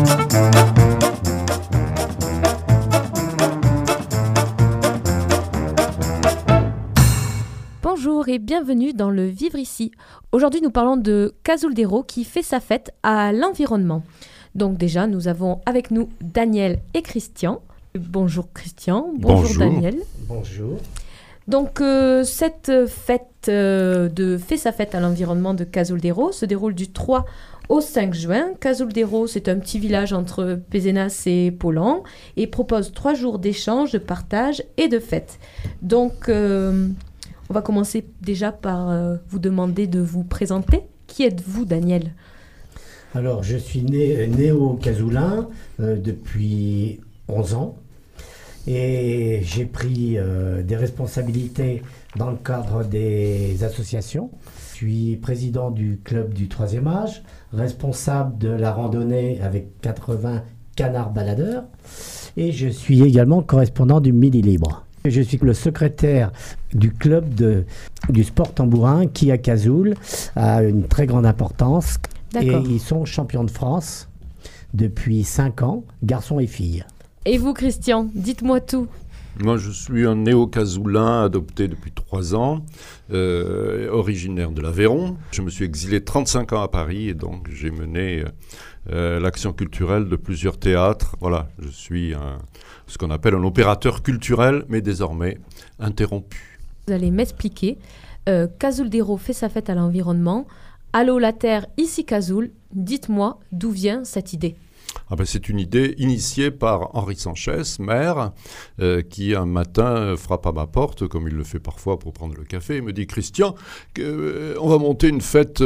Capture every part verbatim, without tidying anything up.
Bonjour et bienvenue dans le Vivre ici. Aujourd'hui, nous parlons de Cazolderro qui fait sa fête à l'environnement. Donc déjà, nous avons avec nous Daniel et Christian. Bonjour Christian, bonjour, bonjour. Daniel. Bonjour. Donc euh, cette fête euh, de fait sa fête à l'environnement de Cazolderro se déroule du trois au cinq juin. Cazolderro, c'est un petit village entre Pézenas et Pollan et propose trois jours d'échange, de partage et de fête. Donc euh, on va commencer déjà par euh, vous demander de vous présenter. Qui êtes-vous, Daniel ? Alors, je suis né, néo-cazoulin euh, depuis onze ans et j'ai pris euh, des responsabilités dans le cadre des associations. Je suis président du club du troisième âge, responsable de la randonnée avec quatre-vingts canards baladeurs et je suis également correspondant du Midi Libre. Je suis le secrétaire du club de, du sport tambourin qui, à Cazoul, a une très grande importance. D'accord. Et ils sont champions de France depuis cinq ans, garçons et filles. Et vous, Christian, dites-moi tout. Moi, je suis un néo-cazoulin adopté depuis trois ans, euh, originaire de l'Aveyron. Je me suis exilé trente-cinq ans à Paris et donc j'ai mené euh, l'action culturelle de plusieurs théâtres. Voilà, je suis un, ce qu'on appelle un opérateur culturel, mais désormais interrompu. Vous allez m'expliquer. Euh, Cazolderro fait sa fête à l'environnement. Allô la Terre, ici Cazoul. Dites-moi d'où vient cette idée. Ah ben, c'est une idée initiée par Henri Sanchez, maire, euh, qui un matin frappe à ma porte, comme il le fait parfois pour prendre le café, et me dit « Christian, euh, on va monter une fête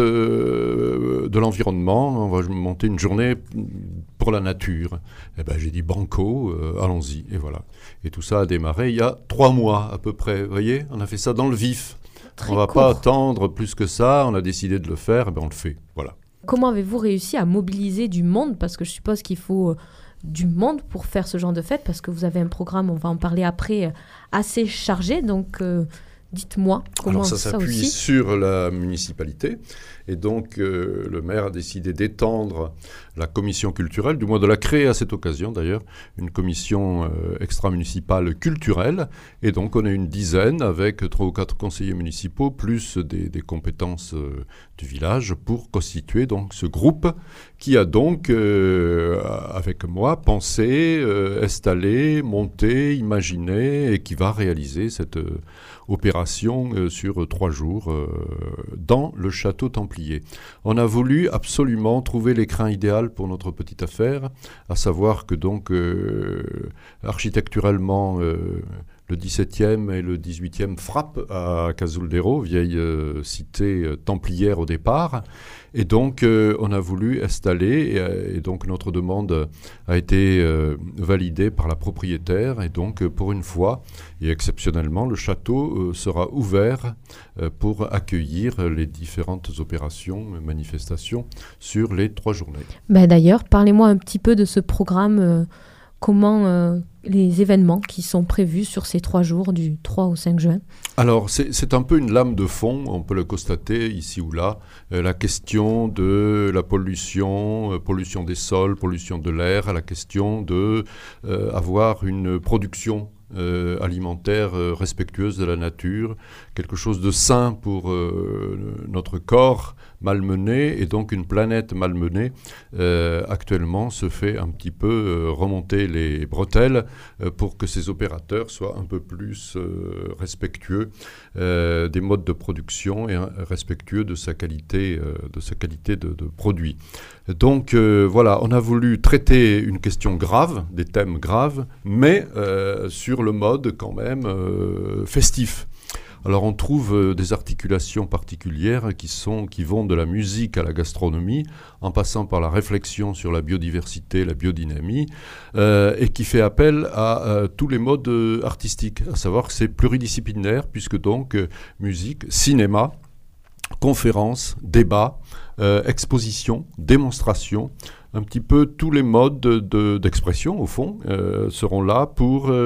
euh, de l'environnement, on va monter une journée pour la nature. » Eh ben, j'ai dit « Banco, euh, allons-y. » Et voilà. Et tout ça a démarré il y a trois mois à peu près. Vous voyez, on a fait ça dans le vif. Très on ne va court. pas attendre plus que ça, on a décidé de le faire, et ben on le fait. Voilà. Comment avez-vous réussi à mobiliser du monde ? Parce que je suppose qu'il faut euh, du monde pour faire ce genre de fête, parce que vous avez un programme, on va en parler après, euh, assez chargé. Donc, euh, dites-moi comment Alors ça, ça s'appuie aussi. sur la municipalité. Et donc, euh, le maire a décidé d'étendre la commission culturelle, du moins de la créer à cette occasion d'ailleurs, une commission euh, extra-municipale culturelle. Et donc, on est une dizaine avec trois ou quatre conseillers municipaux, plus des, des compétences euh, du village pour constituer donc ce groupe qui a donc, euh, avec moi, pensé, euh, installé, monté, imaginé et qui va réaliser cette euh, opération euh, sur trois jours euh, dans le château templier. On a voulu absolument trouver l'écrin idéal pour notre petite affaire, à savoir que donc euh, architecturalement euh, le dix-septième et le dix-huitième frappent à Cazolderro, vieille euh, cité euh, templière au départ. Et donc, euh, on a voulu installer, et, et donc notre demande a été euh, validée par la propriétaire. Et donc, euh, pour une fois, et exceptionnellement, le château euh, sera ouvert euh, pour accueillir les différentes opérations, manifestations sur les trois journées. Ben d'ailleurs, parlez-moi un petit peu de ce programme. Euh, comment euh, les événements qui sont prévus sur ces trois jours, du trois au cinq juin ? Alors, c'est, c'est un peu une lame de fond, on peut le constater ici ou là. Euh, la question de la pollution, euh, pollution des sols, pollution de l'air, la question de euh, avoir une production Euh, alimentaire euh, respectueuse de la nature, quelque chose de sain pour euh, notre corps malmené, et donc une planète malmenée euh, actuellement se fait un petit peu euh, remonter les bretelles euh, pour que ces opérateurs soient un peu plus euh, respectueux euh, des modes de production et euh, respectueux de sa qualité, euh, de sa qualité de, de produit. Donc euh, voilà, on a voulu traiter une question grave, des thèmes graves, mais euh, sur le mode quand même euh, festif. Alors on trouve euh, des articulations particulières qui, sont, qui vont de la musique à la gastronomie, en passant par la réflexion sur la biodiversité, la biodynamie, euh, et qui fait appel à euh, tous les modes euh, artistiques, à savoir que c'est pluridisciplinaire, puisque donc euh, musique, cinéma, conférences, débats, euh, expositions, démonstrations, un petit peu tous les modes de, de, d'expression, au fond, euh, seront là pour euh,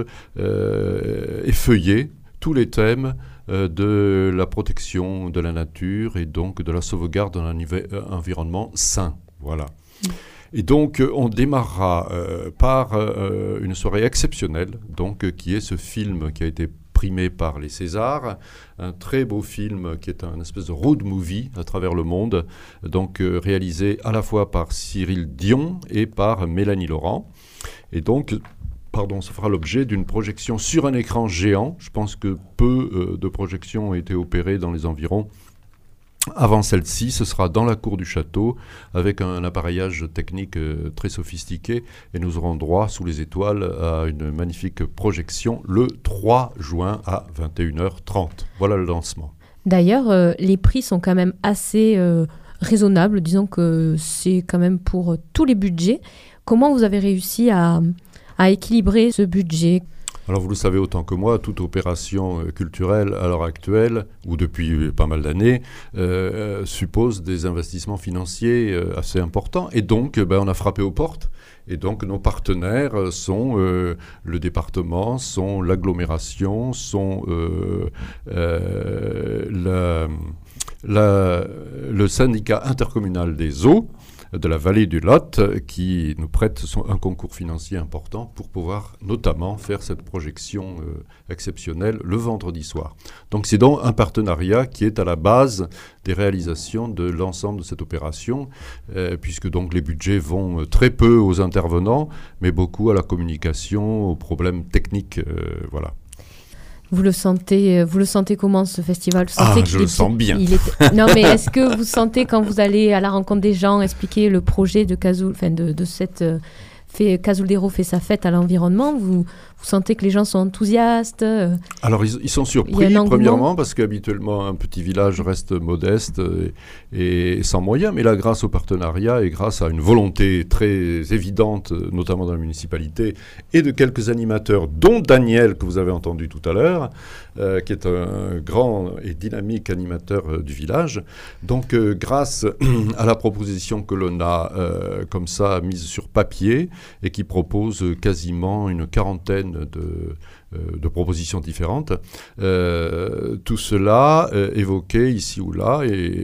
euh, effeuiller tous les thèmes euh, de la protection de la nature et donc de la sauvegarde d'un environnement sain. Voilà. Et donc, on démarrera euh, par euh, une soirée exceptionnelle, donc, euh, qui est ce film qui a été primé par les Césars, un très beau film qui est un espèce de road movie à travers le monde, donc euh, réalisé à la fois par Cyril Dion et par Mélanie Laurent. Et donc, pardon, ça fera l'objet d'une projection sur un écran géant. Je pense que peu euh, de projections ont été opérées dans les environs. Avant celle-ci, ce sera dans la cour du château, avec un appareillage technique euh, très sophistiqué, et nous aurons droit, sous les étoiles, à une magnifique projection le trois juin à vingt et une heures trente. Voilà le lancement. D'ailleurs, euh, les prix sont quand même assez euh, raisonnables. Disons que c'est quand même pour euh, tous les budgets. Comment vous avez réussi à, à équilibrer ce budget ? Alors vous le savez autant que moi, toute opération euh, culturelle à l'heure actuelle, ou depuis euh, pas mal d'années, euh, euh, suppose des investissements financiers euh, assez importants. Et donc, euh, ben, on a frappé aux portes. Et donc, nos partenaires sont euh, le département, sont l'agglomération, sont euh, euh, la, la, le syndicat intercommunal des eaux de la vallée du Lot, qui nous prête son, un concours financier important pour pouvoir notamment faire cette projection euh, exceptionnelle le vendredi soir. Donc c'est donc un partenariat qui est à la base des réalisations de l'ensemble de cette opération, euh, puisque donc les budgets vont euh, très peu aux intervenants, mais beaucoup à la communication, aux problèmes techniques, euh, voilà. Vous le sentez, vous le sentez comment, ce festival? Vous Ah, sentez je le sens bien. Il est... Non, mais est-ce que vous sentez, quand vous allez à la rencontre des gens, expliquer le projet de Cazoul, enfin de, de cette euh, fait, Cazouldero fait sa fête à l'environnement, vous, vous sentez que les gens sont enthousiastes? euh, Alors, ils, ils sont surpris, premièrement, parce qu'habituellement, un petit village reste modeste et, et sans moyens, mais là, grâce au partenariat et grâce à une volonté très évidente, notamment dans la municipalité, et de quelques animateurs, dont Daniel, que vous avez entendu tout à l'heure, euh, qui est un grand et dynamique animateur euh, du village. Donc, euh, grâce à la proposition que l'on a, euh, comme ça, mise sur papier, et qui propose quasiment une quarantaine de, euh, de propositions différentes. Euh, tout cela euh, évoqué ici ou là,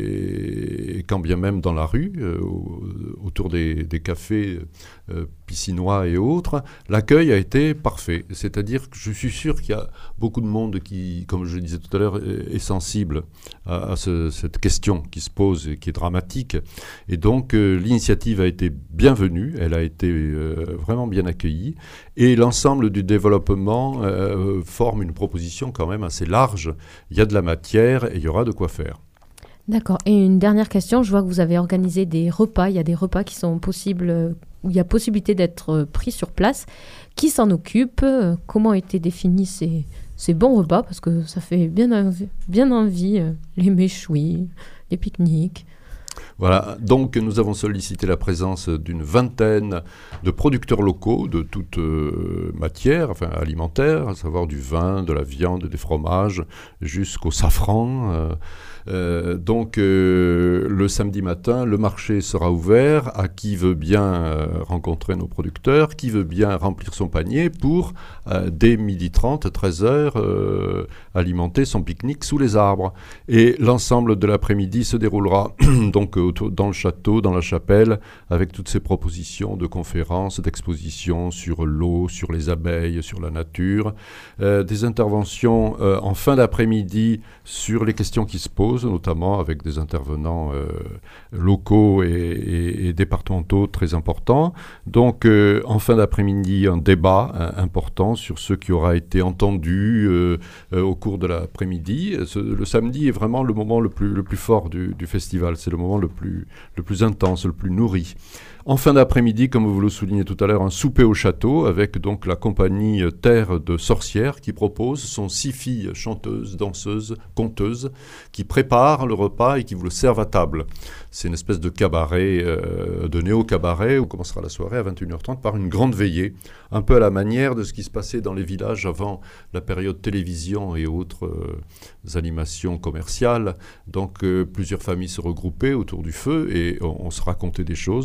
et, et quand bien même dans la rue, euh, autour des, des cafés euh, piscinois et autres, l'accueil a été parfait. C'est-à-dire que je suis sûr qu'il y a beaucoup de monde qui, comme je le disais tout à l'heure, est, est sensible à, à ce, cette question qui se pose et qui est dramatique. Et donc, euh, l'initiative a été bienvenue, elle a été euh, vraiment bien accueillie, et l'ensemble du développement euh, forme une proposition quand même assez large. Il y a de la matière et il y aura de quoi faire. D'accord. Et une dernière question, je vois que vous avez organisé des repas, il y a des repas qui sont possibles, où il y a possibilité d'être pris sur place. Qui s'en occupe? Comment ont été définis ces, ces bons repas? Parce que ça fait bien envie, bien envie les méchouis, les pique-niques. Voilà, donc nous avons sollicité la présence d'une vingtaine de producteurs locaux de toute euh, matière, enfin alimentaire, à savoir du vin, de la viande, des fromages, jusqu'au safran. Euh, euh, donc euh, le samedi matin, le marché sera ouvert à qui veut bien euh, rencontrer nos producteurs, qui veut bien remplir son panier pour, euh, dès midi trente, treize heures, euh, alimenter son pique-nique sous les arbres. Et l'ensemble de l'après-midi se déroulera donc autour, dans le château, dans la chapelle, avec toutes ces propositions de conférences, d'expositions sur l'eau, sur les abeilles, sur la nature, euh, des interventions euh, en fin d'après-midi sur les questions qui se posent, notamment avec des intervenants euh, locaux et, et, et départementaux très importants. Donc, euh, en fin d'après-midi, un débat euh, important sur ce qui aura été entendu euh, euh, au cours de l'après-midi. Ce, le samedi est vraiment le moment le plus, le plus fort du, du festival. C'est le moment le plus, le plus intense, le plus nourri. En fin d'après-midi, comme vous le soulignez tout à l'heure, un souper au château avec donc la compagnie Terre de Sorcières qui propose, sont six filles chanteuses, danseuses, conteuses qui préparent le repas et qui vous le servent à table. C'est une espèce de cabaret, euh, de néo-cabaret où commencera la soirée à vingt et une heures trente par une grande veillée, un peu à la manière de ce qui se passait dans les villages avant la période télévision et autres euh, animations commerciales. Donc euh, plusieurs familles se regroupaient autour du feu et on, on se racontait des choses, voire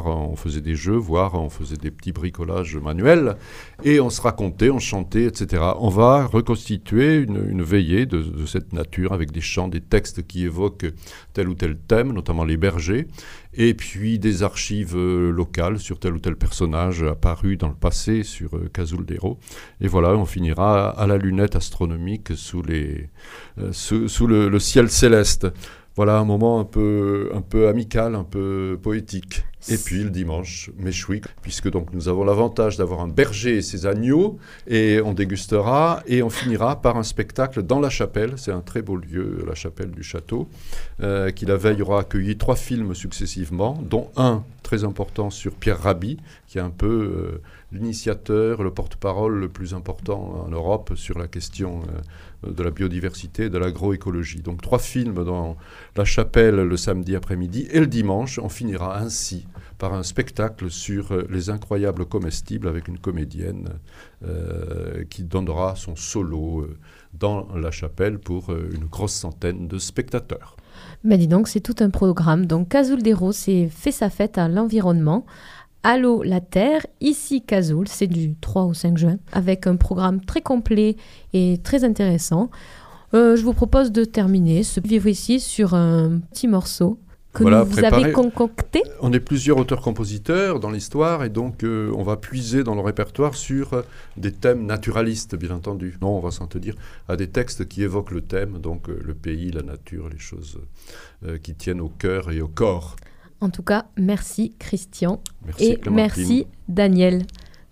on faisait des jeux, voire on faisait des petits bricolages manuels, et on se racontait, on chantait, et cetera. On va reconstituer une, une veillée de, de cette nature avec des chants, des textes qui évoquent tel ou tel thème, notamment les bergers, et puis des archives euh, locales sur tel ou tel personnage apparu dans le passé sur euh, Cazolderro. Et voilà, on finira à la lunette astronomique sous, les, euh, sous, sous le, le ciel céleste. Voilà un moment un peu, un peu amical, un peu poétique. Et puis le dimanche, méchoui, puisque donc nous avons l'avantage d'avoir un berger et ses agneaux, et on dégustera, et on finira par un spectacle dans la chapelle. C'est un très beau lieu, la chapelle du château, euh, qui la veille aura accueilli trois films successivement, dont un très important sur Pierre Rabhi, qui est un peu euh, l'initiateur, le porte-parole le plus important en Europe sur la question euh, de la biodiversité et de l'agroécologie. Donc trois films dans la chapelle le samedi après-midi, et le dimanche, on finira ainsi par un spectacle sur euh, les incroyables comestibles avec une comédienne euh, qui donnera son solo euh, dans la chapelle pour euh, une grosse centaine de spectateurs. Ben dis donc, c'est tout un programme. Donc Cazolderro, c'est fait sa fête à l'environnement. Allô la Terre, ici Cazoul, c'est du trois au cinq juin, avec un programme très complet et très intéressant. Euh, je vous propose de terminer ce vivre ici sur un petit morceau que voilà, vous préparé. avez concocté. On est plusieurs auteurs-compositeurs dans l'histoire, et donc euh, on va puiser dans le répertoire sur euh, des thèmes naturalistes, bien entendu. Non, on va s'en tenir à des textes qui évoquent le thème, donc euh, le pays, la nature, les choses euh, qui tiennent au cœur et au corps. En tout cas, merci Christian. Merci, et Clémentine. Merci Daniel.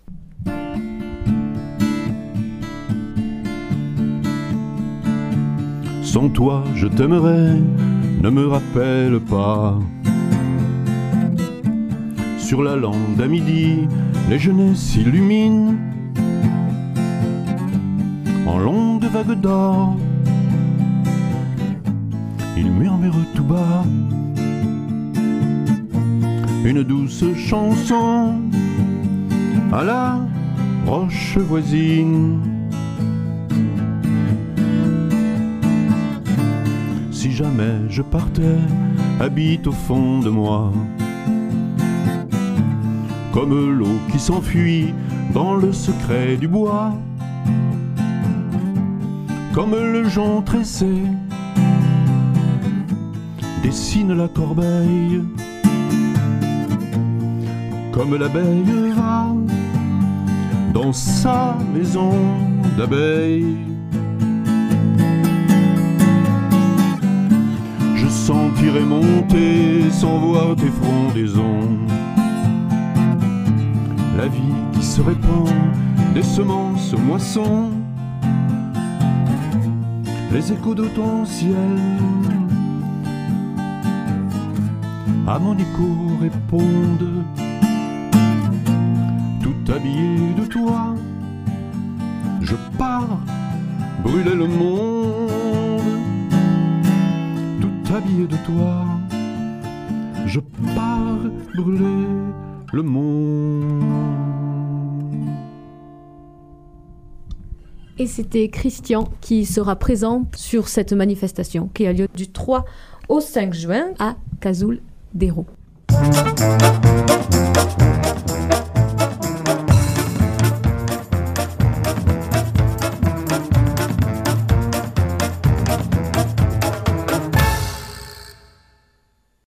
Sans toi, je t'aimerais, ne me rappelle pas. Sur la lande à midi, les jeunesses s'illuminent en longues vagues d'or. Ils murmurent tout bas une douce chanson à la roche voisine. Si jamais je partais, habite au fond de moi, comme l'eau qui s'enfuit dans le secret du bois, comme le jonc tressé dessine la corbeille, comme l'abeille va dans sa maison d'abeille. Je sentirai monter sans voir tes frondaisons la vie qui se répand des semences aux moissons, les échos de ton ciel à mon écho répondent. Tout habillé de toi, je pars brûler le monde. Tout habillé de toi, je pars brûler le monde. Et c'était Christian qui sera présent sur cette manifestation qui a lieu du trois au cinq juin à Cazolderro.